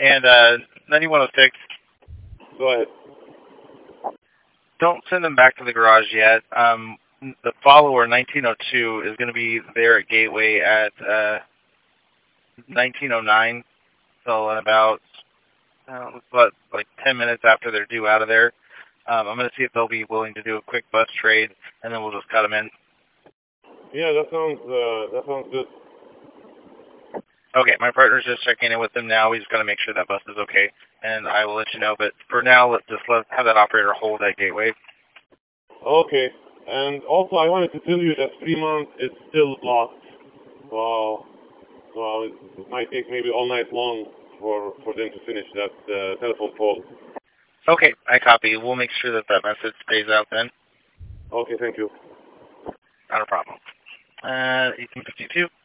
And 9106, Go ahead. don't send them back to the garage yet. The follower, 1902, is going to be there at Gateway at 1909. So in about, like 10 minutes after they're due out of there. I'm going to see if they'll be willing to do a quick bus trade, and then we'll just cut them in. Yeah, that sounds good. Okay, my partner's just checking in with them now. He's going to make sure that bus is okay, and I will let you know. But for now, let's have that operator hold that Gateway. Okay. And also, I wanted to tell you that Fremont is still blocked. Well, it might take maybe all night long for them to finish that telephone pole. Okay, I copy. We'll make sure that message stays out then. Okay, thank you. Not a problem. 1852.